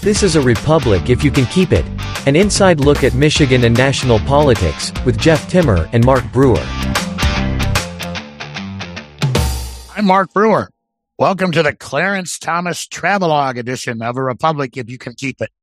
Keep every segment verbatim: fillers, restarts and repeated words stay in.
This is a republic if you can keep it. An inside look at Michigan and national politics, with Jeff Timmer and Mark Brewer. I'm Mark Brewer. Welcome to the Clarence Thomas Travelogue edition of A Republic If You Can Keep It.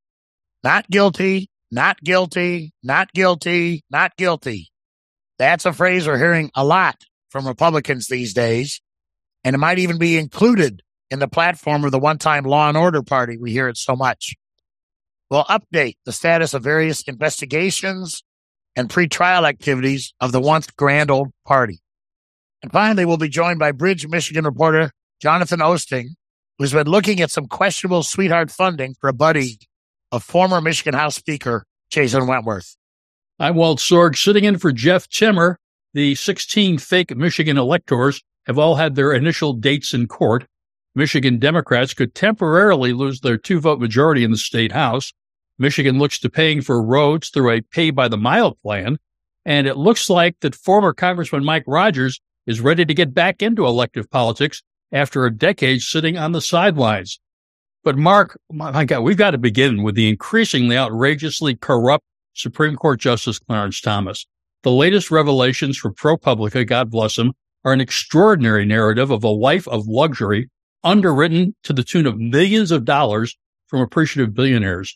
Not guilty, not guilty, not guilty, not guilty. That's a phrase we're hearing a lot from Republicans these days, and it might even be included in the platform of the one-time Law and Order Party. We hear it so much. We'll update the status of various investigations and pretrial activities of the once grand old party. And finally, we'll be joined by Bridge, Michigan reporter Jonathan Osting, who's been looking at some questionable sweetheart funding for a buddy of former Michigan House Speaker Jason Wentworth. I'm Walt Sorg, sitting in for Jeff Timmer. The sixteen fake Michigan electors have all had their initial dates in court. Michigan Democrats could temporarily lose their two-vote majority in the state house. Michigan looks to paying for roads through a pay-by-the-mile plan. And it looks like that former Congressman Mike Rogers is ready to get back into elective politics after a decade sitting on the sidelines. But Mark, my God, we've got to begin with the increasingly outrageously corrupt Supreme Court Justice Clarence Thomas. The latest revelations from ProPublica, God bless him, are an extraordinary narrative of a life of luxury underwritten to the tune of millions of dollars from appreciative billionaires.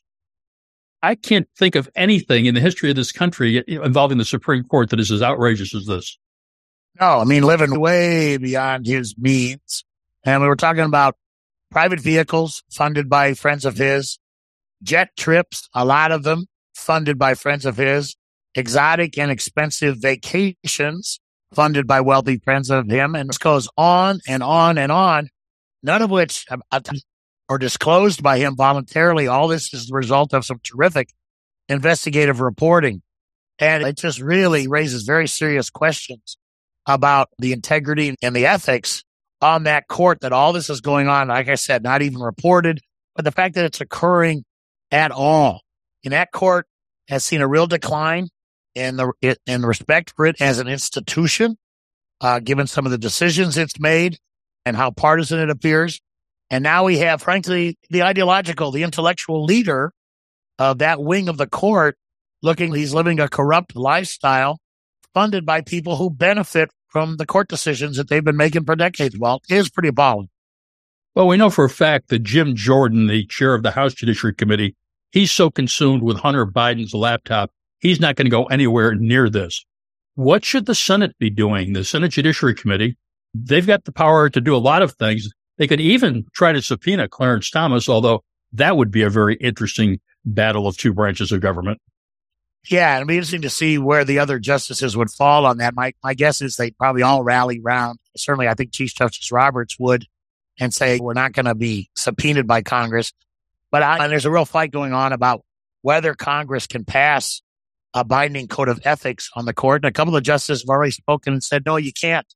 I can't think of anything in the history of this country involving the Supreme Court that is as outrageous as this. No, I mean, living way beyond his means. And we were talking about private vehicles funded by friends of his, jet trips, a lot of them funded by friends of his, exotic and expensive vacations funded by wealthy friends of him. And this goes on and on and on. None of which are disclosed by him voluntarily. All this is the result of some terrific investigative reporting. And it just really raises very serious questions about the integrity and the ethics on that court, that all this is going on, like I said, not even reported, but the fact that it's occurring at all. And that court has seen a real decline in the in respect for it as an institution, uh, given some of the decisions it's made and how partisan it appears. And now we have, frankly, the ideological, the intellectual leader of that wing of the court looking, he's living a corrupt lifestyle funded by people who benefit from the court decisions that they've been making for decades. Well, it is pretty appalling. Well, we know for a fact that Jim Jordan, the chair of the House Judiciary Committee, he's so consumed with Hunter Biden's laptop, he's not going to go anywhere near this. What should the Senate be doing? The Senate Judiciary Committee, they've got the power to do a lot of things. They could even try to subpoena Clarence Thomas, although that would be a very interesting battle of two branches of government. Yeah, it'd be interesting to see where the other justices would fall on that. My my guess is they'd probably all rally around. Certainly, I think Chief Justice Roberts would, and say, we're not going to be subpoenaed by Congress. But I, and there's a real fight going on about whether Congress can pass a binding code of ethics on the court. And a couple of justices have already spoken and said, no, you can't.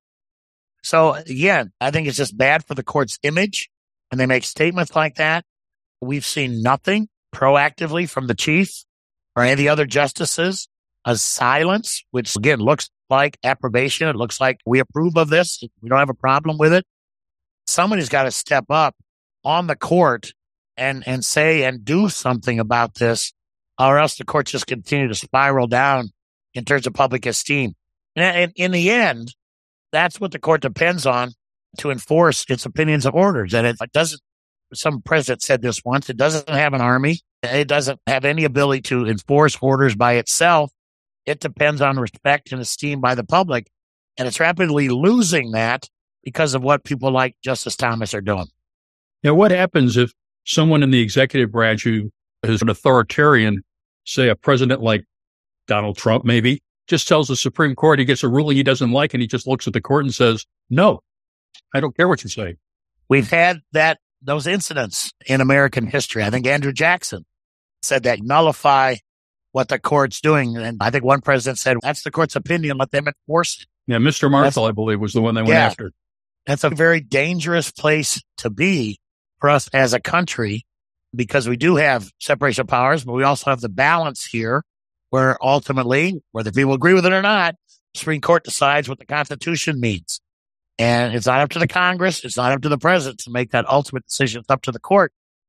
So again, I think it's just bad for the court's image when they make statements like that. We've seen nothing proactively from the chief or any of the other justices. A silence, which again looks like approbation. It looks like we approve of this. We don't have a problem with it. Somebody's got to step up on the court and, and say and do something about this, or else the court just continue to spiral down in terms of public esteem. And, and in the end, that's what the court depends on to enforce its opinions of orders. And it doesn't, some president said this once, it doesn't have an army. It doesn't have any ability to enforce orders by itself. It depends on respect and esteem by the public. And it's rapidly losing that because of what people like Justice Thomas are doing. Now, what happens if someone in the executive branch who is an authoritarian, say a president like Donald Trump maybe, just tells the Supreme Court he gets a ruling he doesn't like, and he just looks at the court and says, no, I don't care what you say. We've had that those incidents in American history. I think Andrew Jackson said that nullify what the court's doing. And I think one president said, that's the court's opinion, let them enforce it. Yeah, Mister Marshall, I believe, was the one they went yeah, after. That's a very dangerous place to be for us as a country, because we do have separation of powers, but we also have the balance here where ultimately, whether people agree with it or not, the Supreme Court decides what the Constitution means. And it's not up to the Congress. It's not up to the president to make that ultimate decision. It's up to the court.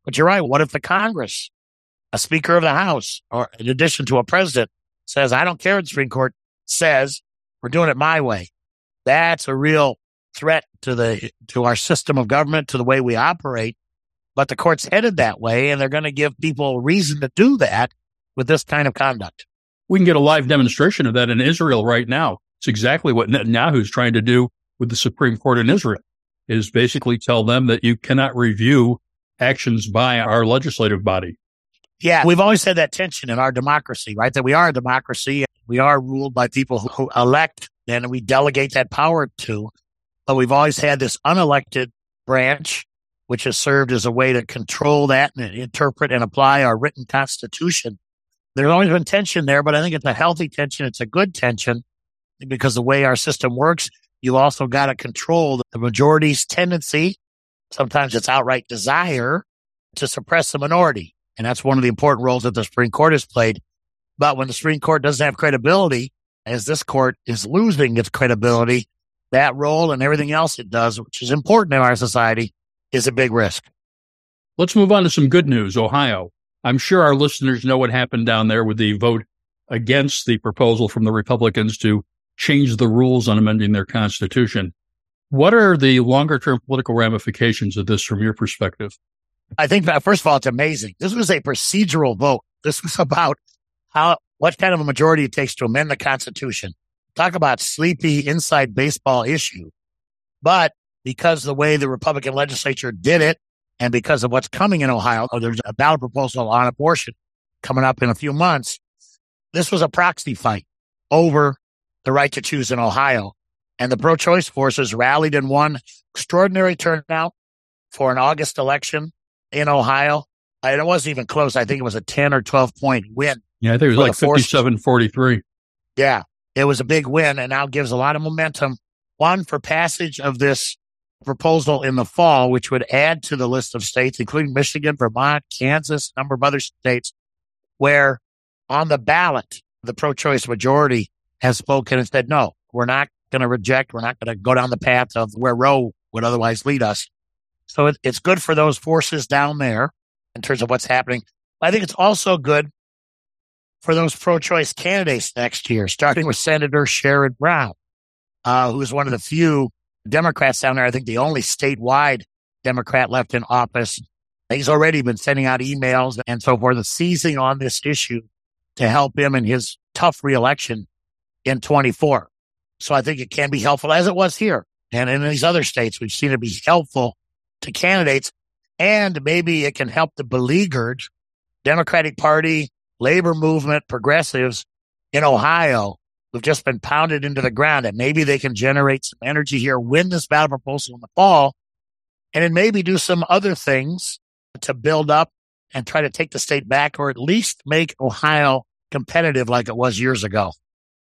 But you're right. What if the Congress, a Speaker of the House, or in addition to a president, says, I don't care what the Supreme Court says, we're doing it my way? That's a real threat to the to our system of government, to the way we operate. But the court's headed that way, and they're going to give people reason to do that with this kind of conduct. We can get a live demonstration of that in Israel right now. It's exactly what Netanyahu is trying to do with the Supreme Court in Israel, is basically tell them that you cannot review actions by our legislative body. Yeah, we've always had that tension in our democracy, right? That we are a democracy. We are ruled by people who elect, and we delegate that power to. But we've always had this unelected branch, which has served as a way to control that and interpret and apply our written constitution. There's always been tension there, but I think it's a healthy tension. It's a good tension because the way our system works, you also got to control the majority's tendency. Sometimes it's outright desire to suppress the minority. And that's one of the important roles that the Supreme Court has played. But when the Supreme Court doesn't have credibility, as this court is losing its credibility, that role and everything else it does, which is important in our society, is a big risk. Let's move on to some good news. Ohio. I'm sure our listeners know what happened down there with the vote against the proposal from the Republicans to change the rules on amending their constitution. What are the longer-term political ramifications of this from your perspective? I think, first of all, it's amazing. This was a procedural vote. This was about how what kind of a majority it takes to amend the Constitution. Talk about sleepy inside baseball issue. But because the way the Republican legislature did it, and because of what's coming in Ohio, oh, there's a ballot proposal on abortion coming up in a few months, this was a proxy fight over the right to choose in Ohio. And the pro-choice forces rallied and won extraordinary turnout for an August election in Ohio. And it wasn't even close. I think it was a ten or twelve point win. Yeah, I think it was like fifty-seven forty-three. Yeah, it was a big win and now gives a lot of momentum. One, for passage of this proposal in the fall, which would add to the list of states, including Michigan, Vermont, Kansas, a number of other states, where on the ballot, the pro-choice majority has spoken and said, no, we're not going to reject, we're not going to go down the path of where Roe would otherwise lead us. So it, it's good for those forces down there in terms of what's happening. I think it's also good for those pro-choice candidates next year, starting with Senator Sherrod Brown, uh, who is one of the few Democrats down there, I think the only statewide Democrat left in office. He's already been sending out emails and so forth, seizing on this issue to help him in his tough reelection in twenty-four. So I think it can be helpful, as it was here. And in these other states, we've seen it be helpful to candidates. And maybe it can help the beleaguered Democratic Party, labor movement, progressives in Ohio who've just been pounded into the ground, and maybe they can generate some energy here, win this ballot proposal in the fall, and then maybe do some other things to build up and try to take the state back, or at least make Ohio competitive like it was years ago.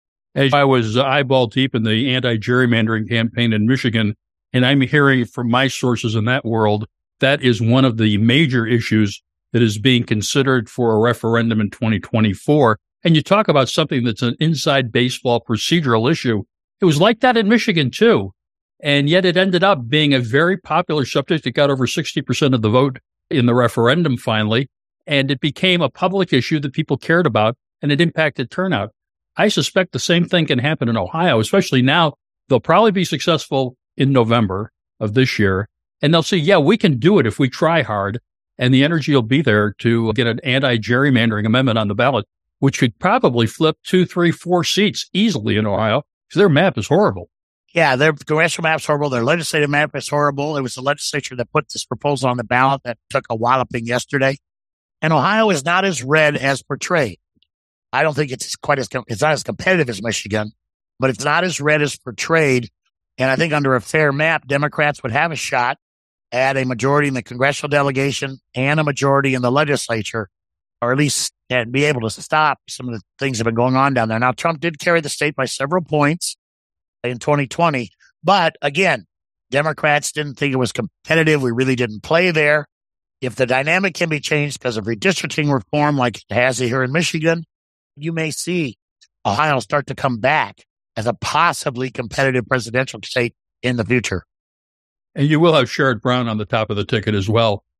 As I was eyeball deep in the anti-gerrymandering campaign in Michigan, and I'm hearing from my sources in that world, that is one of the major issues that is being considered for a referendum in twenty twenty-four. And you talk about something that's an inside baseball procedural issue. It was like that in Michigan, too. And yet it ended up being a very popular subject. It got over sixty percent of the vote in the referendum finally. And it became a public issue that people cared about, and it impacted turnout. I suspect the same thing can happen in Ohio, especially now. They'll probably be successful in November of this year. And they'll say, yeah, we can do it if we try hard. And the energy will be there to get an anti-gerrymandering amendment on the ballot, which could probably flip two, three, four seats easily in Ohio, because their map is horrible. Yeah, their congressional map's horrible. Their legislative map is horrible. It was the legislature that put this proposal on the ballot that took a walloping yesterday. And Ohio is not as red as portrayed. I don't think it's quite as, it's not as competitive as Michigan, but it's not as red as portrayed. And I think under a fair map, Democrats would have a shot at a majority in the congressional delegation and a majority in the legislature, or at least and be able to stop some of the things that have been going on down there. Now, Trump did carry the state by several points in twenty twenty. But again, Democrats didn't think it was competitive. We really didn't play there. If the dynamic can be changed because of redistricting reform like it has here in Michigan, you may see Ohio start to come back as a possibly competitive presidential state in the future. And you will have Sherrod Brown on the top of the ticket as well.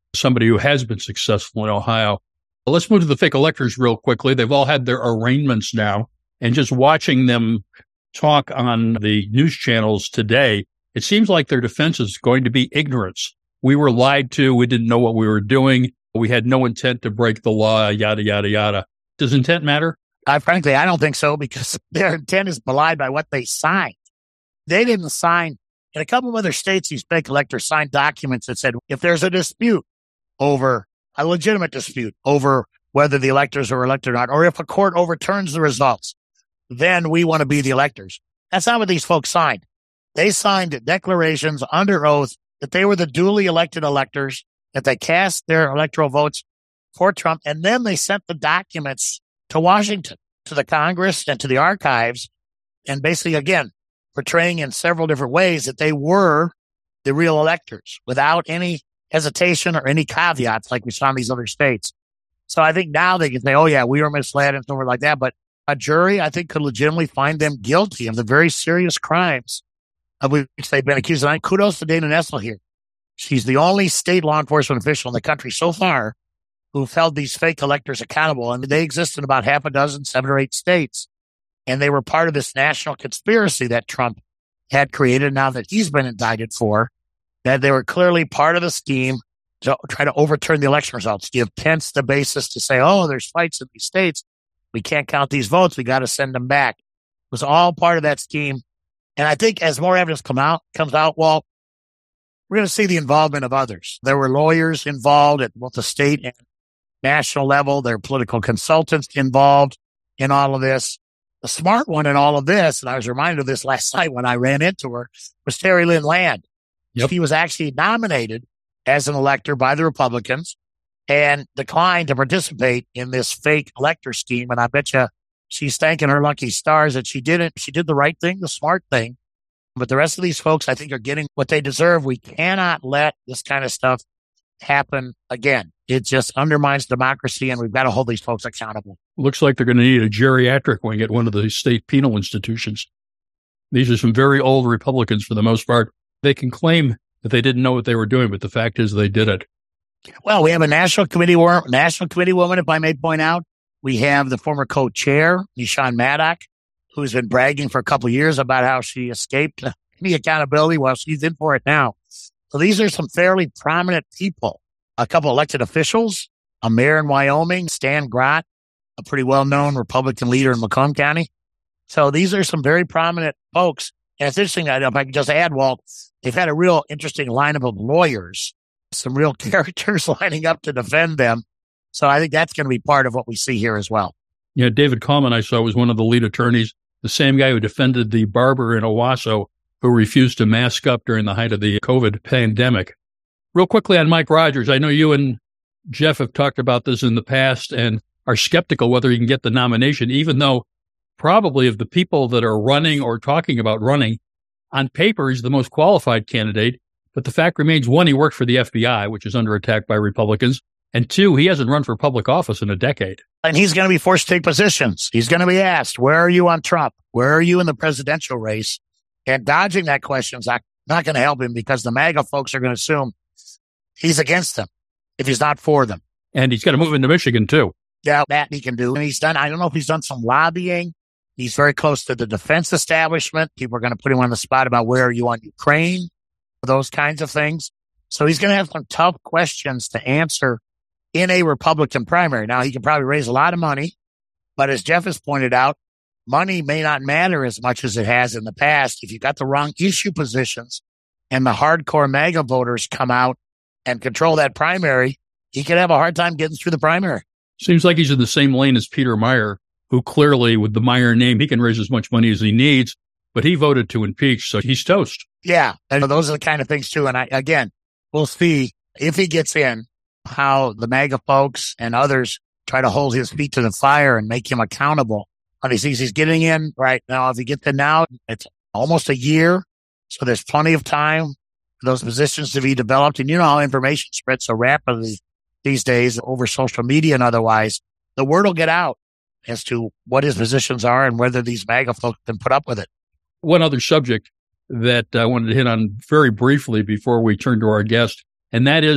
somebody who has been successful in Ohio. Well, let's move to the fake electors real quickly. They've all had their arraignments now, and just watching them talk on the news channels today, it seems like their defense is going to be ignorance. We were lied to. We didn't know what we were doing. We had no intent to break the law, yada, yada, yada. Does intent matter? I, frankly, I don't think so, because their intent is belied by what they signed. They didn't sign. In a couple of other states, these fake electors signed documents that said, if there's a dispute over, a legitimate dispute over whether the electors are elected or not, or if a court overturns the results, then we want to be the electors. That's not what these folks signed. They signed declarations under oath that they were the duly elected electors, that they cast their electoral votes for Trump, and then they sent the documents to Washington, to the Congress and to the archives, and basically, again, portraying in several different ways that they were the real electors without any hesitation or any caveats like we saw in these other states. So I think now they can say, oh, yeah, we were misled and so forth like that. But a jury, I think, could legitimately find them guilty of the very serious crimes of which they've been accused. And kudos to Dana Nessel here. She's the only state law enforcement official in the country so far who've held these fake electors accountable. And they exist in about half a dozen, seven or eight states. And they were part of this national conspiracy that Trump had created now that he's been indicted for, that they were clearly part of the scheme to try to overturn the election results, give Pence the basis to say, oh, there's fights in these states. We can't count these votes. We got to send them back. It was all part of that scheme. And I think as more evidence come out, comes out, well, we're going to see the involvement of others. There were lawyers involved at both the state and national level. There are political consultants involved in all of this. The smart one in all of this, and I was reminded of this last night when I ran into her, was Terry Lynn Land. Yep. She was actually nominated as an elector by the Republicans and declined to participate in this fake elector scheme. And I bet you she's thanking her lucky stars that she didn't. She did the right thing, the smart thing. But the rest of these folks, I think, are getting what they deserve. We cannot let this kind of stuff happen again. It just undermines democracy, and we've got to hold these folks accountable. Looks like they're going to need a geriatric wing at one of the state penal institutions. These are some very old Republicans for the most part. They can claim that they didn't know what they were doing, but the fact is they did it. Well, we have a national committee, national committee woman, if I may point out. We have the former co-chair, Nishan Maddock, who's been bragging for a couple of years about how she escaped any accountability. Well, she's in for it now. So these are some fairly prominent people. A couple elected officials, a mayor in Wyoming, Stan Grott, a pretty well-known Republican leader in Macomb County. So these are some very prominent folks. And it's interesting, if I can just add, Walt, they've had a real interesting lineup of lawyers, some real characters lining up to defend them. So I think that's going to be part of what we see here as well. Yeah, David Coleman, I saw, was one of the lead attorneys, the same guy who defended the barber in Owasso who refused to mask up during the height of the COVID pandemic. Real quickly on Mike Rogers, I know you and Jeff have talked about this in the past and are skeptical whether he can get the nomination, even though probably of the people that are running or talking about running, on paper he's the most qualified candidate. But the fact remains, one, he worked for the F B I, which is under attack by Republicans. And two, he hasn't run for public office in a decade. And he's going to be forced to take positions. He's going to be asked, where are you on Trump? Where are you in the presidential race? And dodging that question is not, not going to help him, because the MAGA folks are going to assume he's against them if he's not for them. And he's got to move into Michigan, too. Yeah, that he can do. And he's done, I don't know if he's done some lobbying. He's very close to the defense establishment. People are going to put him on the spot about where are you on Ukraine, those kinds of things. So he's going to have some tough questions to answer in a Republican primary. Now, he can probably raise a lot of money, but as Jeff has pointed out, money may not matter as much as it has in the past. If you've got the wrong issue positions and the hardcore MAGA voters come out and control that primary, he could have a hard time getting through the primary. Seems like he's in the same lane as Peter Meijer, who clearly, with the Meijer name, he can raise as much money as he needs, but he voted to impeach, so he's toast. Yeah, and those are the kind of things, too. And I, again, we'll see if he gets in, how the MAGA folks and others try to hold his feet to the fire and make him accountable. And he sees he's getting in right now. If he gets in now, it's almost a year. So there's plenty of time for those positions to be developed. And you know how information spreads so rapidly these days over social media and otherwise. The word will get out as to what his positions are and whether these MAGA folks can put up with it. One other subject that I wanted to hit on very briefly before we turn to our guest, and that is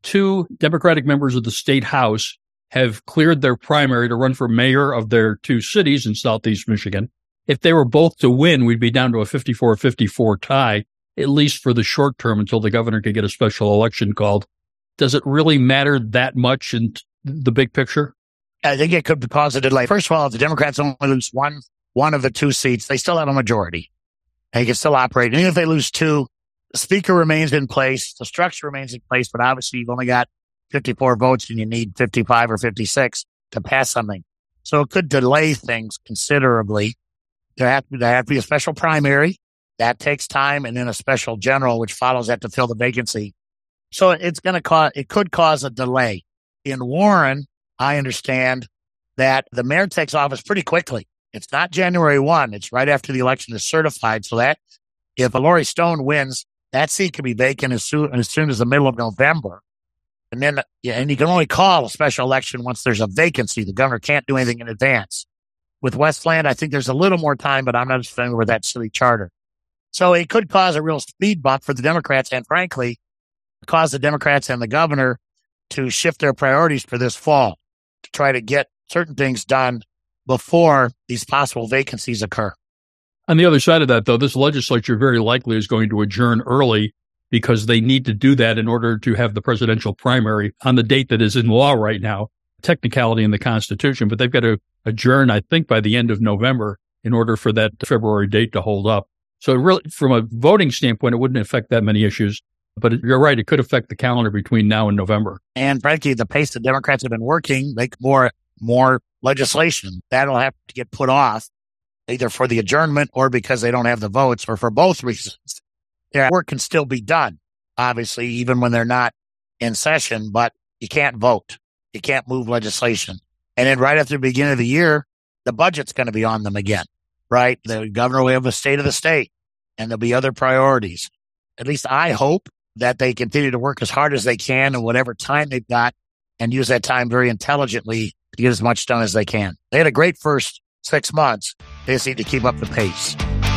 two Democratic members of the state House have cleared their primary to run for mayor of their two cities in Southeast Michigan. If they were both to win, we'd be down to a fifty-four fifty-four tie, at least for the short term until the governor could get a special election called. Does it really matter that much in the big picture? I think it could cause a delay. First of all, if the Democrats only lose one, one of the two seats, they still have a majority. They can still operate. And even if they lose two, the speaker remains in place. The structure remains in place, but obviously you've only got fifty-four votes and you need fifty-five or fifty-six to pass something. So it could delay things considerably. There have to, there have to be a special primary. That takes time, and then a special general, which follows that to fill the vacancy. So it's going to cause, it could cause a delay. In Warren, I understand that the mayor takes office pretty quickly. It's not January first. It's right after the election is certified. So that if Lori Stone wins, that seat can be vacant as soon as, soon as the middle of November. And then, yeah, and you can only call a special election once there's a vacancy. The governor can't do anything in advance. With Westland, I think there's a little more time, but I'm not as familiar with that city charter. So it could cause a real speed bump for the Democrats, and frankly, cause the Democrats and the governor to shift their priorities for this fall to try to get certain things done before these possible vacancies occur. On the other side of that, though, this legislature very likely is going to adjourn early because they need to do that in order to have the presidential primary on the date that is in law right now, technicality in the Constitution, but they've got to adjourn, I think, by the end of November in order for that February date to hold up. So really, from a voting standpoint, it wouldn't affect that many issues. But you're right, it could affect the calendar between now and November. And frankly, the pace the Democrats have been working, make more more legislation. That'll have to get put off, either for the adjournment or because they don't have the votes, or for both reasons. Their work can still be done, obviously, even when they're not in session, but you can't vote. You can't move legislation. And then right after the beginning of the year, the budget's going to be on them again, right? The governor will have a state of the state, and there'll be other priorities. At least I hope that they continue to work as hard as they can in whatever time they've got and use that time very intelligently to get as much done as they can. They had a great first six months. They just need to keep up the pace.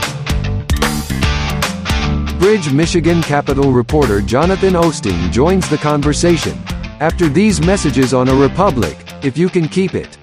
Bridge, Michigan Capitol reporter Jonathan Osting joins the conversation after these messages on A Republic, if you can keep it.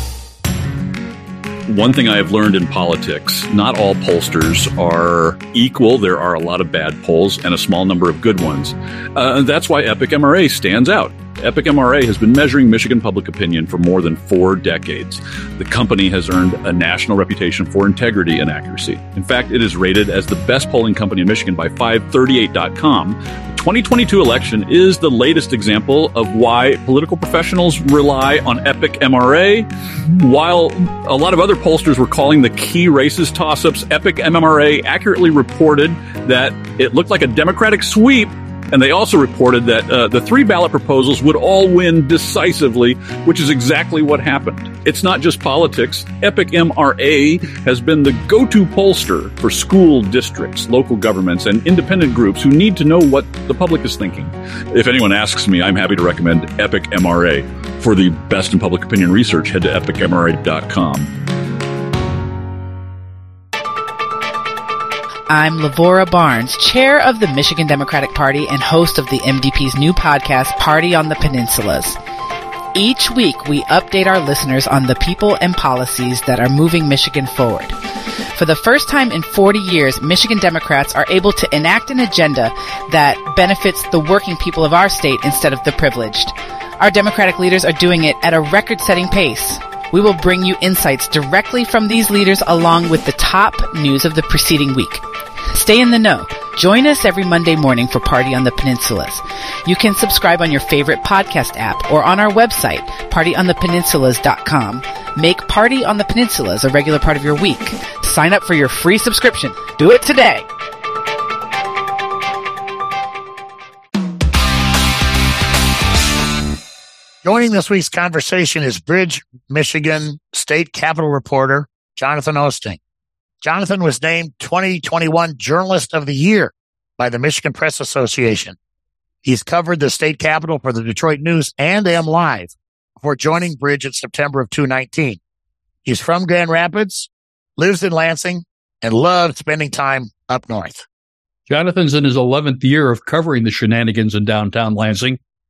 One thing I have learned in politics, not all pollsters are equal. There are a lot of bad polls and a small number of good ones. Uh, and that's why Epic M R A stands out. Epic M R A has been measuring Michigan public opinion for more than four decades. The company has earned a national reputation for integrity and accuracy. In fact, it is rated as the best polling company in Michigan by five thirty-eight dot com. The twenty twenty-two election is the latest example of why political professionals rely on Epic M R A. While a lot of other pollsters were calling the key races toss-ups, Epic M R A accurately reported that it looked like a Democratic sweep. And they also reported that uh, the three ballot proposals would all win decisively, which is exactly what happened. It's not just politics. Epic M R A has been the go-to pollster for school districts, local governments, and independent groups who need to know what the public is thinking. If anyone asks me, I'm happy to recommend Epic M R A. For the best in public opinion research, head to epic m r a dot com. I'm Lavora Barnes, chair of the Michigan Democratic Party and host of the M D P's new podcast, Party on the Peninsulas. Each week, we update our listeners on the people and policies that are moving Michigan forward. For the first time in forty years, Michigan Democrats are able to enact an agenda that benefits the working people of our state instead of the privileged. Our Democratic leaders are doing it at a record-setting pace. We will bring you insights directly from these leaders along with the top news of the preceding week. Stay in the know. Join us every Monday morning for Party on the Peninsulas. You can subscribe on your favorite podcast app or on our website, party on the peninsulas dot com. Make Party on the Peninsulas a regular part of your week. Sign up for your free subscription. Do it today. Joining this week's conversation is Bridge, Michigan State Capitol reporter Jonathan Osting. Jonathan was named twenty twenty-one Journalist of the Year by the Michigan Press Association. He's covered the state capitol for the Detroit News and M Live before joining Bridge in September of twenty nineteen. He's from Grand Rapids, lives in Lansing, and loves spending time up north. Jonathan's in his eleventh year of covering the shenanigans in downtown Lansing.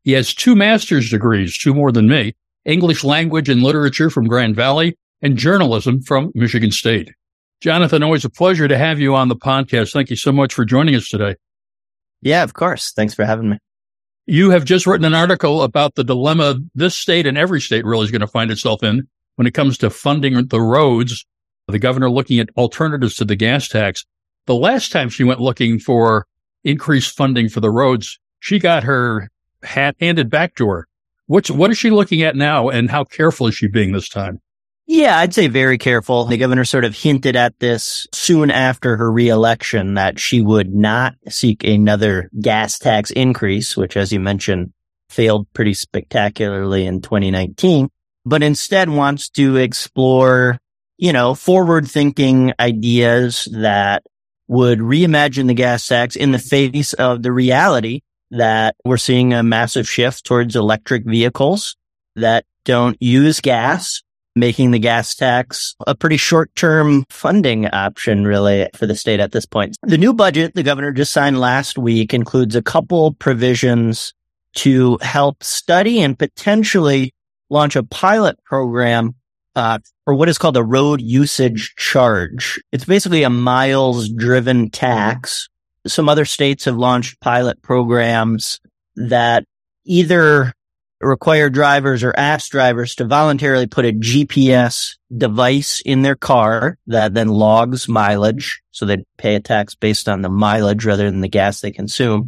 He has two master's degrees, two more than me, English language and literature from Grand Valley and journalism from Michigan State. Jonathan, always a pleasure to have you on the podcast. Thank you so much for joining us today. Yeah, of course. Thanks for having me. You have just written an article about the dilemma this state and every state really is going to find itself in when it comes to funding the roads. The governor looking at alternatives to the gas tax. The last time she went looking for increased funding for the roads, she got her hat handed back to her. What's, what is she looking at now, and how careful is she being this time? Yeah, I'd say very careful. The governor sort of hinted at this soon after her reelection that she would not seek another gas tax increase, which, as you mentioned, failed pretty spectacularly in twenty nineteen, but instead wants to explore, you know, forward-thinking ideas that would reimagine the gas tax in the face of the reality that we're seeing a massive shift towards electric vehicles that don't use gas, making the gas tax a pretty short-term funding option, really, for the state at this point. The new budget the governor just signed last week includes a couple provisions to help study and potentially launch a pilot program uh, for what is called a road usage charge. It's basically a miles-driven tax. Some other states have launched pilot programs that either require drivers or ask drivers to voluntarily put a G P S device in their car that then logs mileage, so they pay a tax based on the mileage rather than the gas they consume.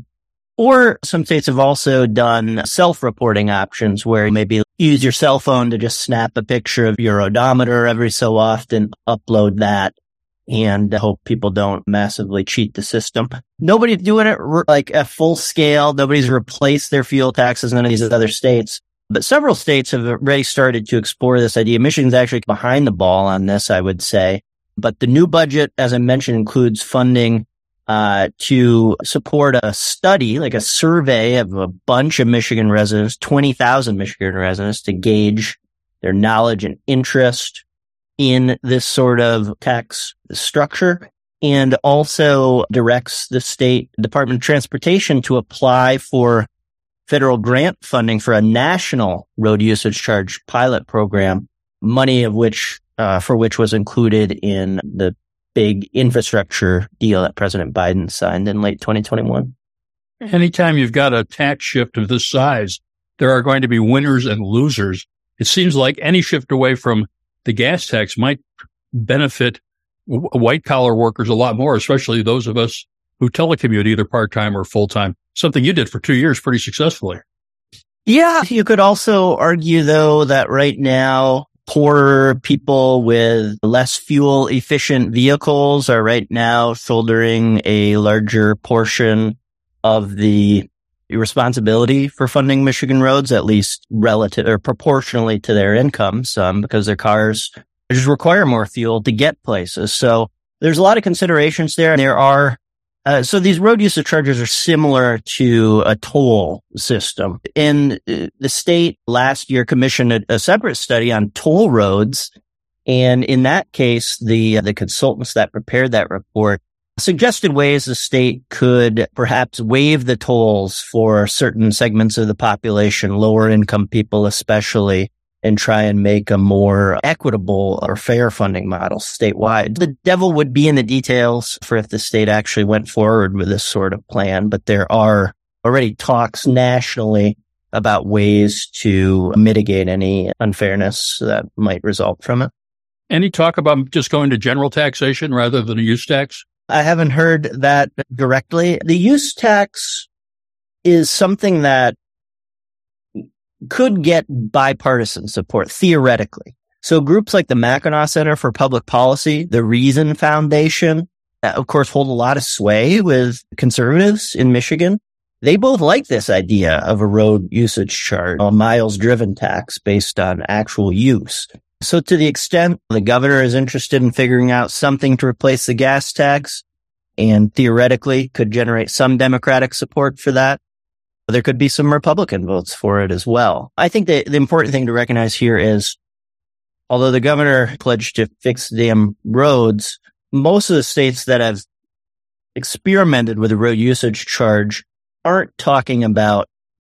Or some states have also done self-reporting options where you maybe use your cell phone to just snap a picture of your odometer every so often, upload that, and hope people don't massively cheat the system. Nobody's doing it like at full scale. Nobody's replaced their fuel taxes in none of these other states. But several states have already started to explore this idea. Michigan's actually behind the ball on this, I would say. But the new budget, as I mentioned, includes funding uh to support a study, like a survey of a bunch of Michigan residents, twenty thousand Michigan residents, to gauge their knowledge and interest in this sort of tax structure, and also directs the state Department of Transportation to apply for federal grant funding for a national road usage charge pilot program, money of which, uh, for which was included in the big infrastructure deal that President Biden signed in late twenty twenty-one. Anytime you've got a tax shift of this size, there are going to be winners and losers. It seems like any shift away from the gas tax might benefit w- white-collar workers a lot more, especially those of us who telecommute either part-time or full-time, something you did for two years pretty successfully. Yeah, you could also argue, though, that right now, poorer people with less fuel-efficient vehicles are right now shouldering a larger portion of the responsibility for funding Michigan roads, at least relative or proportionally to their incomes, um, because their cars just require more fuel to get places. So there's a lot of considerations there. There are, uh, so these road usage charges are similar to a toll system. And uh, the state last year commissioned a, a separate study on toll roads. And in that case, the, uh, the consultants that prepared that report suggested ways the state could perhaps waive the tolls for certain segments of the population, lower income people especially, and try and make a more equitable or fair funding model statewide. The devil would be in the details for if the state actually went forward with this sort of plan, but there are already talks nationally about ways to mitigate any unfairness that might result from it. Any talk about just going to general taxation rather than a use tax? I haven't heard that directly. The use tax is something that could get bipartisan support, theoretically. So groups like the Mackinac Center for Public Policy, the Reason Foundation, of course, hold a lot of sway with conservatives in Michigan. They both like this idea of a road usage charge, a miles driven tax based on actual use. So to the extent the governor is interested in figuring out something to replace the gas tax and theoretically could generate some Democratic support for that, there could be some Republican votes for it as well. I think that the important thing to recognize here is, although the governor pledged to fix damn roads, most of the states that have experimented with a road usage charge aren't talking about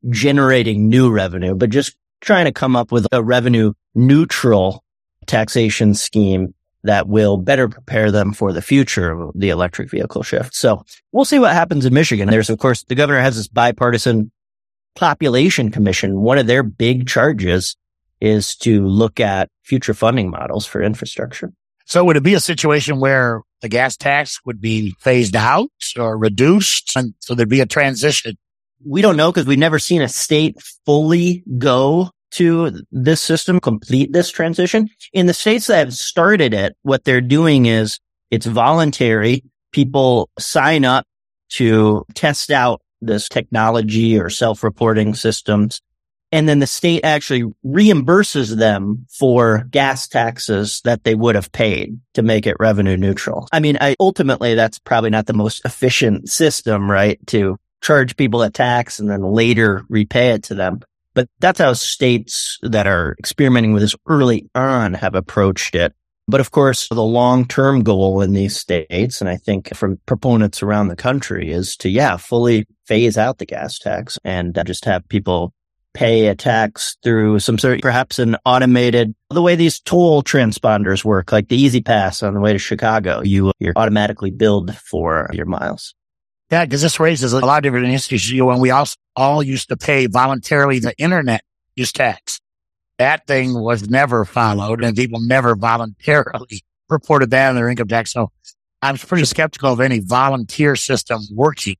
generating new revenue, but just trying to come up with a revenue neutral taxation scheme that will better prepare them for the future of the electric vehicle shift. So we'll see what happens in Michigan. There's, of course, the governor has this bipartisan population commission. One of their big charges is to look at future funding models for infrastructure. So would it be a situation where the gas tax would be phased out or reduced? And so there'd be a transition? We don't know because we've never seen a state fully go to this system, complete this transition. In the states that have started it, what they're doing is it's voluntary. People sign up to test out this technology or self-reporting systems. And then the state actually reimburses them for gas taxes that they would have paid to make it revenue neutral. I mean, I, ultimately, that's probably not the most efficient system, right? To charge people a tax and then later repay it to them. But that's how states that are experimenting with this early on have approached it. But of course, the long-term goal in these states, and I think from proponents around the country, is to, yeah, fully phase out the gas tax and just have people pay a tax through some sort, perhaps an automated, the way these toll transponders work, like the Easy Pass on the way to Chicago, you, you're automatically billed for your miles. Yeah, because this raises a lot of different issues. You know, when we all, all used to pay voluntarily the internet use tax, that thing was never followed and people never voluntarily reported that in their income tax. So I'm pretty skeptical of any volunteer system working.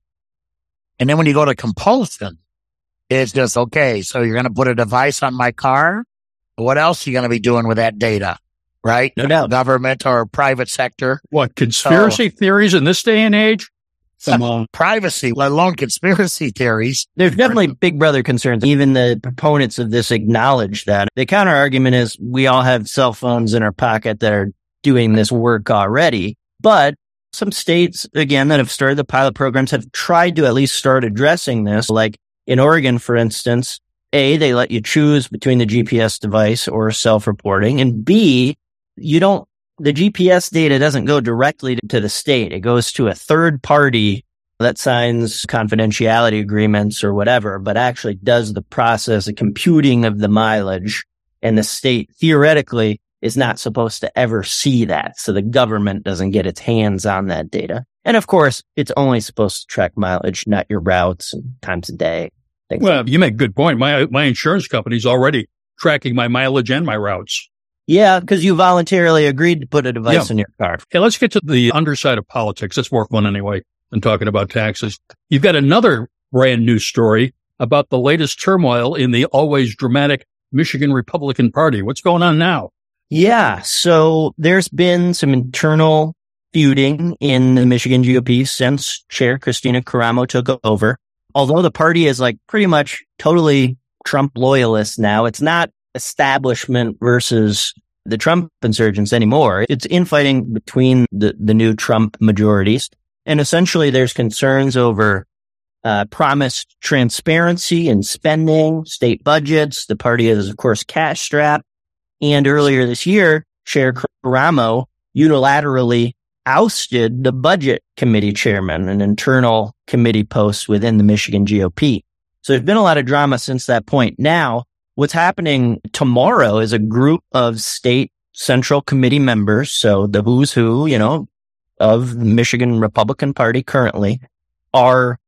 And then when you go to compulsion, it's just, okay, so you're going to put a device on my car. What else are you going to be doing with that data? Right? No doubt. Government or private sector. What, conspiracy so, theories in this day and age? Come on. Privacy, let alone conspiracy theories. There's definitely big brother concerns. Even the proponents of this acknowledge that. The counter argument is we all have cell phones in our pocket that are doing this work already. But some states, again, that have started the pilot programs have tried to at least start addressing this. Like in Oregon, for instance, A, they let you choose between the G P S device or self-reporting. And B, you don't The G P S data doesn't go directly to the state. It goes to a third party that signs confidentiality agreements or whatever, but actually does the process of computing of the mileage. And the state theoretically is not supposed to ever see that. So the government doesn't get its hands on that data. And of course, it's only supposed to track mileage, not your routes and times a day. Well, like you make a good point. My, my insurance company's already tracking my mileage and my routes. Yeah, because you voluntarily agreed to put a device yeah. in your car. Hey, let's get to the underside of politics. That's more fun anyway than talking about taxes. You've got another brand new story about the latest turmoil in the always dramatic Michigan Republican Party. What's going on now? Yeah, so there's been some internal feuding in the Michigan G O P since Chair Kristina Karamo took over. Although the party is like pretty much totally Trump loyalist now, it's not establishment versus the Trump insurgents anymore. It's infighting between the, the new Trump majorities. And essentially there's concerns over uh, promised transparency in spending, state budgets. The party is, of course, cash strapped. And earlier this year, Chair Karamo unilaterally ousted the budget committee chairman, an internal committee post within the Michigan G O P. So there's been a lot of drama since that point. Now, what's happening tomorrow is a group of state central committee members, so the who's who, you know, of the Michigan Republican Party currently, are,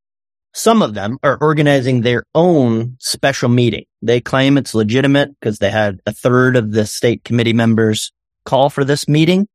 some of them are organizing their own special meeting. They claim it's legitimate because they had a third of the state committee members call for this meeting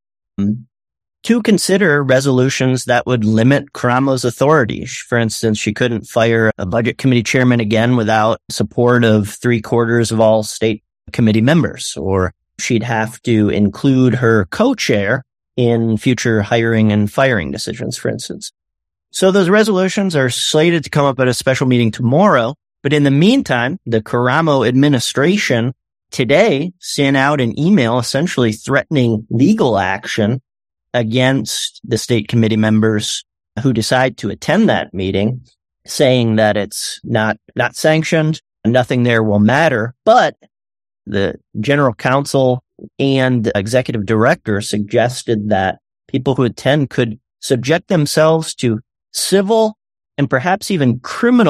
to consider resolutions that would limit Karamo's authority. For instance, she couldn't fire a budget committee chairman again without support of three quarters of all state committee members, or she'd have to include her co-chair in future hiring and firing decisions, for instance. So those resolutions are slated to come up at a special meeting tomorrow. But in the meantime, the Karamo administration today sent out an email essentially threatening legal action against the state committee members who decide to attend that meeting, saying that it's not, not sanctioned, nothing there will matter. But the general counsel and executive director suggested that people who attend could subject themselves to civil and perhaps even criminal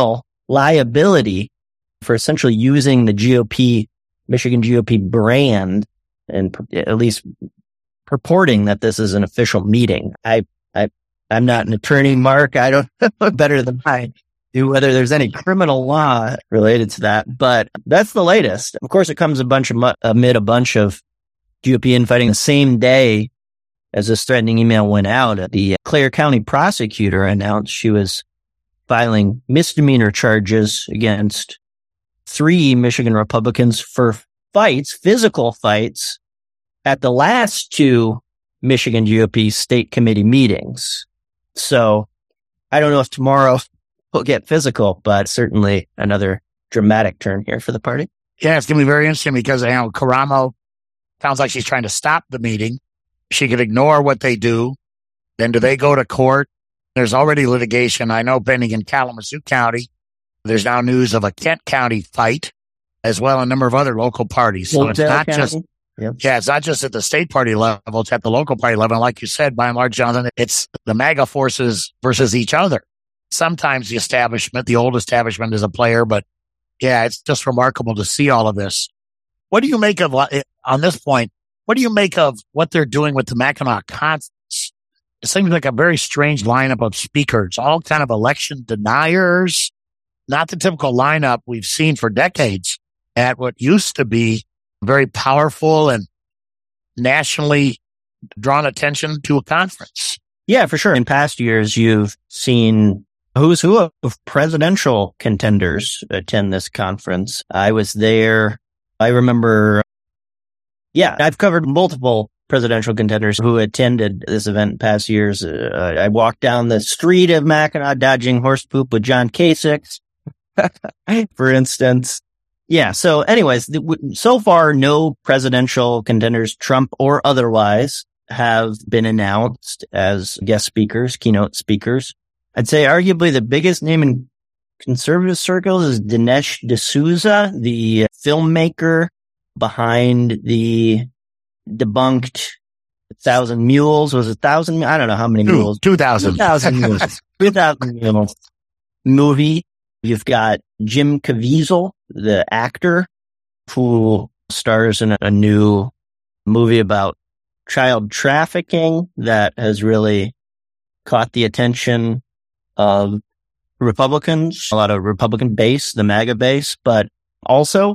liability for essentially using the G O P, Michigan G O P brand and at least purporting that this is an official meeting. I, I, I'm not an attorney, Mark. I don't know better than I do whether there's any criminal law related to that, but that's the latest. Of course, it comes a bunch of amid a bunch of G O P infighting the same day as this threatening email went out. The Clare County prosecutor announced she was filing misdemeanor charges against three Michigan Republicans for fights, physical fights, at the last two Michigan G O P state committee meetings. So I don't know if tomorrow we'll get physical, but certainly another dramatic turn here for the party. Yeah, it's going to be very interesting because, you know, Karamo sounds like she's trying to stop the meeting. She could ignore what they do. Then do they go to court? There's already litigation, I know, pending in Kalamazoo County. There's now news of a Kent County fight, as well as a number of other local parties. So Hillsdale it's not County. just, Yep. yeah, it's not just at the state party level, it's at the local party level. And like you said, by and large, Jonathan, it's the MAGA forces versus each other. Sometimes the establishment, the old establishment is a player, but yeah, it's just remarkable to see all of this. What do you make of, on this point, what do you make of what they're doing with the Mackinac Conference? It seems like a very strange lineup of speakers, all kind of election deniers, not the typical lineup we've seen for decades at what used to be very powerful and nationally drawn attention to a conference. Yeah, for sure. In past years, you've seen who's who of presidential contenders attend this conference. I was there. I remember, yeah, I've covered multiple presidential contenders who attended this event in past years. Uh, I walked down the street of Mackinac dodging horse poop with John Kasich, for instance. Yeah. So anyways, so far, no presidential contenders, Trump or otherwise, have been announced as guest speakers, keynote speakers. I'd say arguably the biggest name in conservative circles is Dinesh D'Souza, the filmmaker behind the debunked Thousand Mules. Was it Thousand? I don't know how many Two, mules. two thousand. Two thousand mules. Two thousand mules movie. You've got Jim Caviezel, the actor, who stars in a new movie about child trafficking that has really caught the attention of Republicans, a lot of Republican base, the MAGA base, but also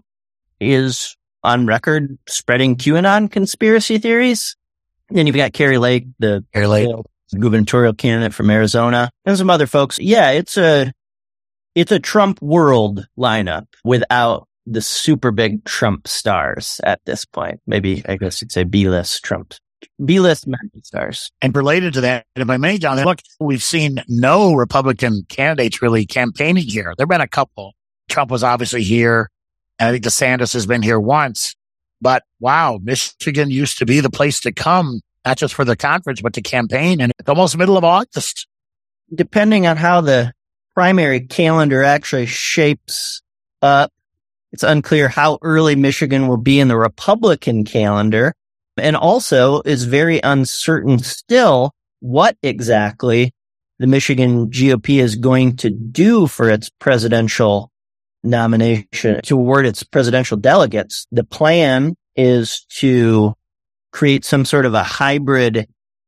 is on record spreading QAnon conspiracy theories. Then you've got Kari Lake, the Kari Lake. gubernatorial candidate from Arizona, and some other folks. Yeah, it's a it's a Trump world lineup without the super big Trump stars at this point. Maybe I guess you'd say B-list Trump, B-list MAGA stars. And related to that, if I may, John, look, we've seen no Republican candidates really campaigning here. There have been a couple. Trump was obviously here, and I think DeSantis has been here once. But wow, Michigan used to be the place to come, not just for the conference, but to campaign. And it's almost middle of August. Depending on how the primary calendar actually shapes up, it's unclear how early Michigan will be in the Republican calendar. And also is very uncertain still what exactly the Michigan G O P is going to do for its presidential nomination to award its presidential delegates. The plan is to create some sort of a hybrid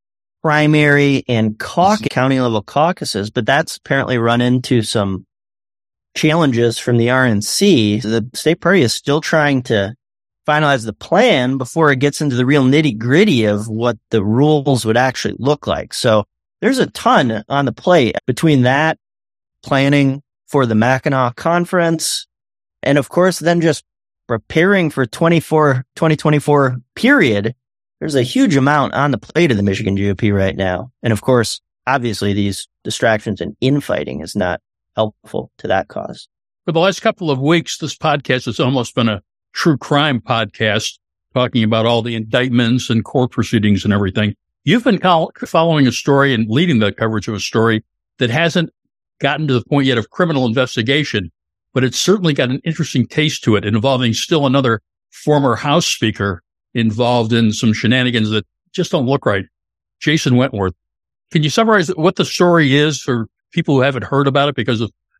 primary and caucus, county level caucuses, but that's apparently run into some challenges from the R N C. The state party is still trying to finalize the plan before it gets into the real nitty gritty of what the rules would actually look like. So there's a ton on the plate between that, planning for the Mackinac Conference, and of course, then just preparing for twenty-four, twenty twenty-four period. There's a huge amount on the plate of the Michigan G O P right now. And of course, obviously, these distractions and infighting is not helpful to that cause. For the last couple of weeks, this podcast has almost been a true crime podcast, talking about all the indictments and court proceedings and everything. You've been call- following a story and leading the coverage of a story that hasn't gotten to the point yet of criminal investigation, but it's certainly got an interesting taste to it, involving still another former House Speaker involved in some shenanigans that just don't look right. Jason Wentworth. Can you summarize what the story is for people who haven't heard about it because of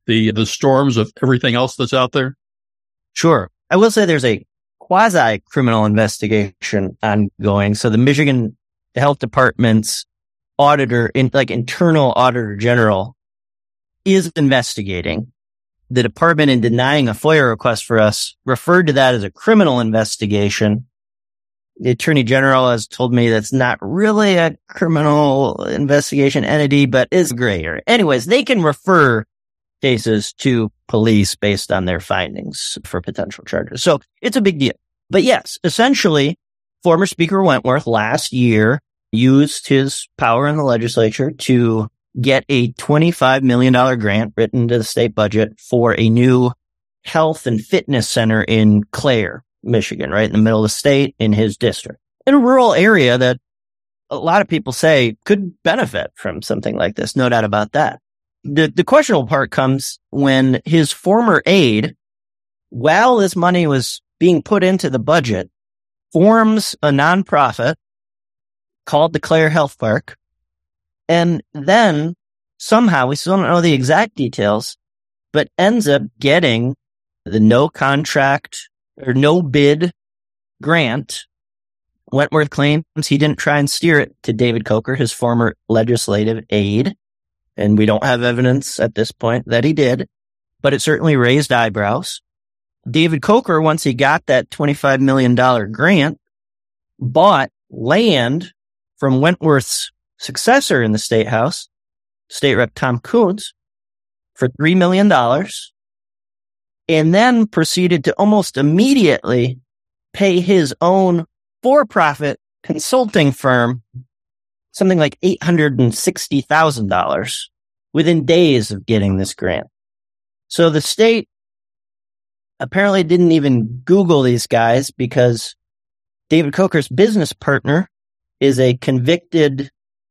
the the storms of everything else that's out there? Sure. I will say there's a quasi-criminal investigation ongoing. So the Michigan Health Department's auditor, in, like internal auditor general, is investigating. The department, in denying a FOIA request for us, referred to that as a criminal investigation. The attorney general has told me that's not really a criminal investigation entity, but is gray area. Anyways, they can refer cases to police based on their findings for potential charges. So it's a big deal. But yes, essentially, former Speaker Wentworth last year used his power in the legislature to get a twenty-five million dollars grant written to the state budget for a new health and fitness center in Clare, Michigan, right in the middle of the state in his district, in a rural area that a lot of people say could benefit from something like this. No doubt about that. The, the questionable part comes when his former aide, while this money was being put into the budget, forms a nonprofit called the Clare Health Park. And then somehow, we still don't know the exact details, but ends up getting the no contract or no bid grant. Wentworth claims he didn't try and steer it to David Coker, his former legislative aide. And we don't have evidence at this point that he did, but it certainly raised eyebrows. David Coker, once he got that twenty-five million dollars grant, bought land from Wentworth's successor in the State House, State Rep Tom Coons, for three million dollars, and then proceeded to almost immediately pay his own for-profit consulting firm something like eight hundred sixty thousand dollars within days of getting this grant. So the state apparently didn't even Google these guys because David Coker's business partner is a convicted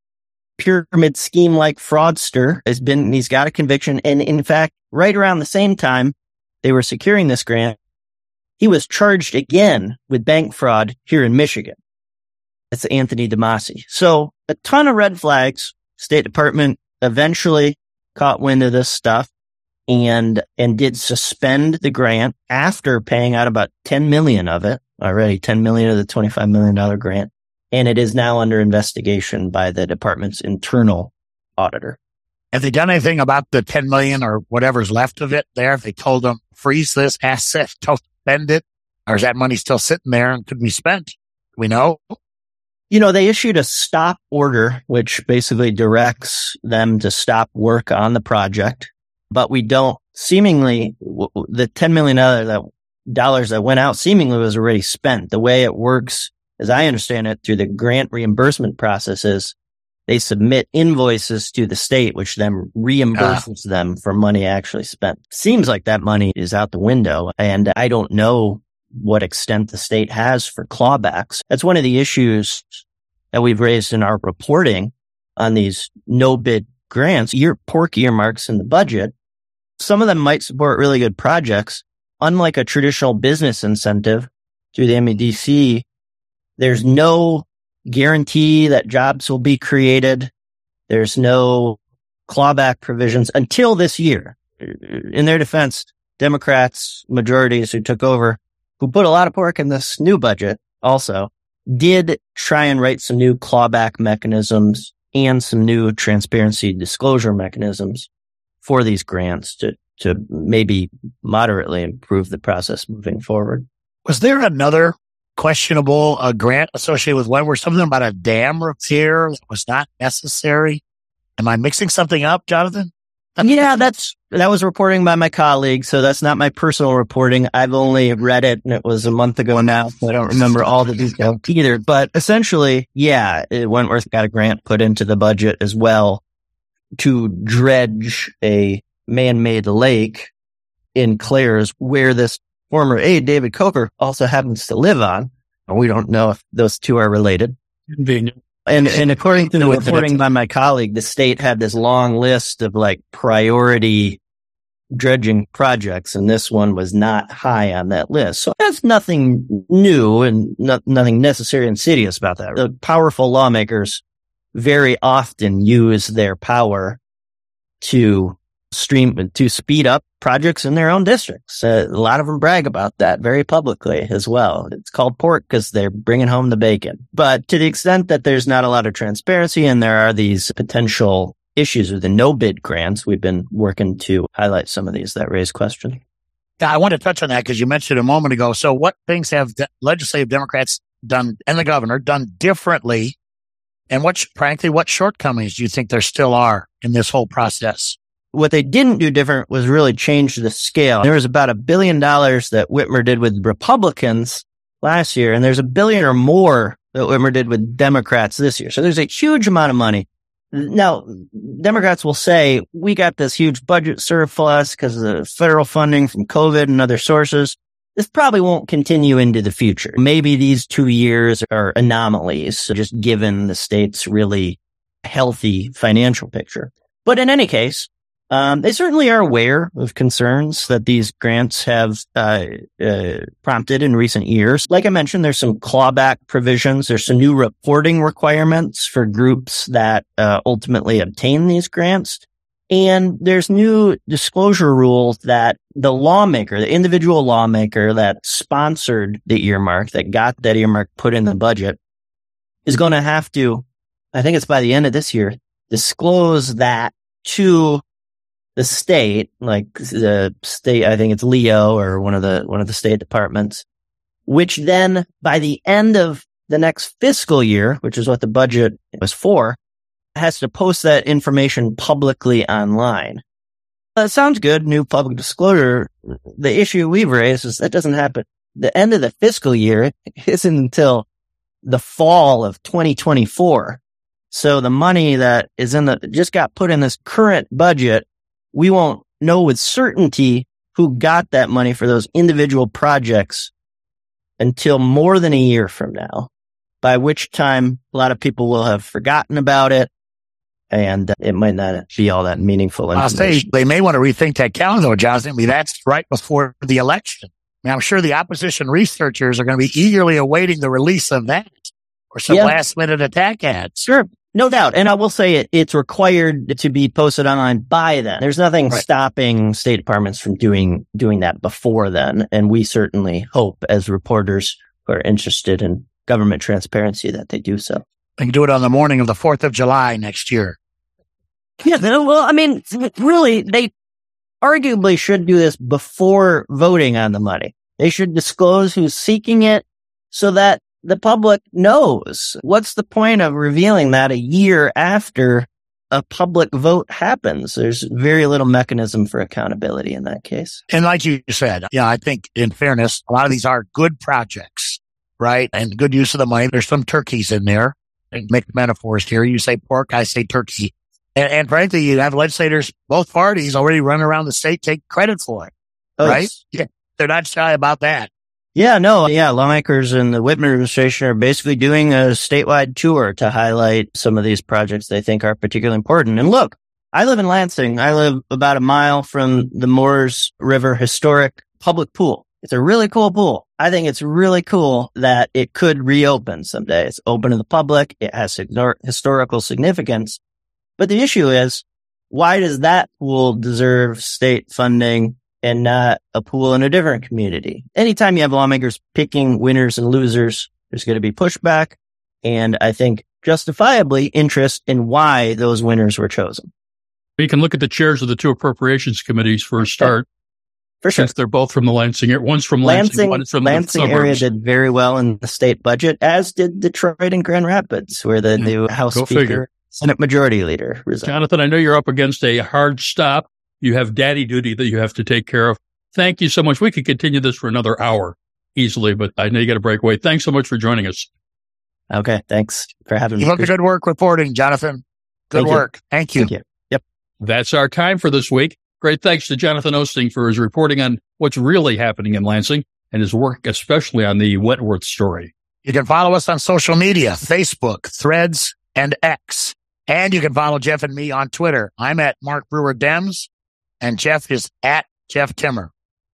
pyramid scheme-like fraudster. Has been, he's got a conviction. And in fact, right around the same time they were securing this grant, he was charged again with bank fraud here in Michigan. It's Anthony DeMasi. So a ton of red flags. State Department eventually caught wind of this stuff and, and did suspend the grant after paying out about ten million of it already, ten million of the twenty-five million dollars grant. And it is now under investigation by the department's internal auditor. Have they done anything about the ten million or whatever's left of it there? Have they told them freeze this asset, don't spend it? Or is that money still sitting there and could be spent? Do we know? You know, they issued a stop order, which basically directs them to stop work on the project. But we don't, seemingly, the ten million dollars that went out seemingly was already spent. The way it works, as I understand it, through the grant reimbursement processes, they submit invoices to the state, which then reimburses uh. them for money actually spent. Seems like that money is out the window, and I don't know what extent the state has for clawbacks. That's one of the issues that we've raised in our reporting on these no-bid grants. Your pork earmarks in the budget, some of them might support really good projects. Unlike a traditional business incentive through the M E D C, there's no guarantee that jobs will be created. There's no clawback provisions until this year. In their defense, Democrats, majorities who took over, who put a lot of pork in this new budget also, did try and write some new clawback mechanisms and some new transparency disclosure mechanisms for these grants to, to maybe moderately improve the process moving forward. Was there another questionable uh, grant associated with Wentworth, something about a dam repair that was not necessary? Am I mixing something up, Jonathan? Yeah, that's, that was reporting by my colleague. So that's not my personal reporting. I've only read it and it was a month ago now. So I don't remember all the details either, but essentially, yeah, Wentworth got a grant put into the budget as well to dredge a man-made lake in Clares where this former aide, David Coker, also happens to live on. We don't know if those two are related. Convenient. And, and according to the reporting by my colleague, the state had this long list of like priority dredging projects, and this one was not high on that list. So that's nothing new and no, nothing necessarily insidious about that. The powerful lawmakers very often use their power to stream to speed up projects in their own districts. Uh, a lot of them brag about that very publicly as well. It's called pork because they're bringing home the bacon. But to the extent that there's not a lot of transparency and there are these potential issues with the no-bid grants, we've been working to highlight some of these that raise questions. Yeah, I want to touch on that because you mentioned a moment ago. So what things have the legislative Democrats done and the governor done differently? And what, frankly, what shortcomings do you think there still are in this whole process? What they didn't do different was really change the scale. There was about a billion dollars that Whitmer did with Republicans last year, and there's a billion or more that Whitmer did with Democrats this year. So there's a huge amount of money. Now, Democrats will say, we got this huge budget surplus because of the federal funding from COVID and other sources. This probably won't continue into the future. Maybe these two years are anomalies, so just given the state's really healthy financial picture. But in any case, um, they certainly are aware of concerns that these grants have uh, uh, prompted in recent years. Like I mentioned, there's some clawback provisions. There's some new reporting requirements for groups that uh, ultimately obtain these grants. And there's new disclosure rules that the lawmaker, the individual lawmaker that sponsored the earmark, that got that earmark put in the budget, is going to have to, I think it's by the end of this year, disclose that to the state, like the state, I think it's Leo or one of the, one of the state departments, which then by the end of the next fiscal year, which is what the budget was for, has to post that information publicly online. That sounds good, new public disclosure. The issue we've raised is that doesn't happen. The end of the fiscal year isn't until the fall of twenty twenty-four. So the money that is in the, just got put in this current budget, we won't know with certainty who got that money for those individual projects until more than a year from now, by which time a lot of people will have forgotten about it. And it might not be all that meaningful I'll say they may want to rethink that calendar, though, Jonathan. I mean, that's right before the election. I mean, I'm sure the opposition researchers are going to be eagerly awaiting the release of that or some yeah. last-minute attack ads. Sure, no doubt. And I will say it, it's required to be posted online by then. There's nothing right. stopping state departments from doing doing that before then. And we certainly hope, as reporters who are interested in government transparency, that they do so. They can do it on the morning of the fourth of July next year. Yeah, well, I mean, really, they arguably should do this before voting on the money. They should disclose who's seeking it so that the public knows. What's the point of revealing that a year after a public vote happens? There's very little mechanism for accountability in that case. And like you said, yeah, I think in fairness, a lot of these are good projects, right? And good use of the money. There's some turkeys in there. Make metaphors here. You say pork, I say turkey. And, and frankly, you have legislators, both parties already running around the state, take credit for it, oh, right? Yeah, they're not shy about that. Yeah, no, yeah. Lawmakers in the Whitmer administration are basically doing a statewide tour to highlight some of these projects they think are particularly important. And look, I live in Lansing. I live about a mile from the Moores River Historic Public Pool. It's a really cool pool. I think it's really cool that it could reopen someday. It's open to the public. It has historical significance. But the issue is, why does that pool deserve state funding and not a pool in a different community? Anytime you have lawmakers picking winners and losers, there's going to be pushback. And I think justifiably interest in why those winners were chosen. You can look at the chairs of the two appropriations committees for a start. For sure. Since they're both from the Lansing area. One's from Lansing, Lansing one's from Lansing the area suburbs. did very well in the state budget, as did Detroit and Grand Rapids, where the Yeah, new House go Speaker, figure. Senate Majority Leader resigned. Jonathan, I know you're up against a hard stop. You have daddy duty that you have to take care of. Thank you so much. We could continue this for another hour easily, but I know you got to break away. Thanks so much for joining us. Okay, thanks for having You me. look at good work reporting, Jonathan. Good Thank you. work. Thank you. Thank you. Yep. That's our time for this week. Great thanks to Jonathan Osting for his reporting on what's really happening in Lansing and his work especially on the Wentworth story. You can follow us on social media, Facebook, Threads, and X. And you can follow Jeff and me on Twitter. I'm at Mark Brewer Dems, and Jeff is at Jeff Timmer.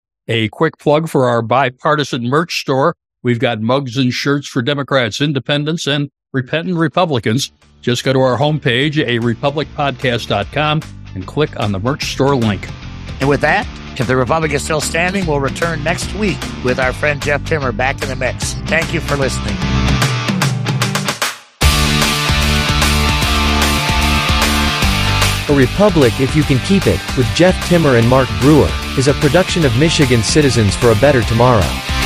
A quick plug for our bipartisan merch store. We've got mugs and shirts for Democrats, independents, and repentant Republicans. Just go to our homepage, a republic podcast dot com. and click on the merch store link. And with that, if the Republic is still standing, we'll return next week with our friend Jeff Timmer back in the mix. Thank you for listening. A Republic If You Can Keep It, with Jeff Timmer and Mark Brewer, is a production of Michigan Citizens for a Better Tomorrow.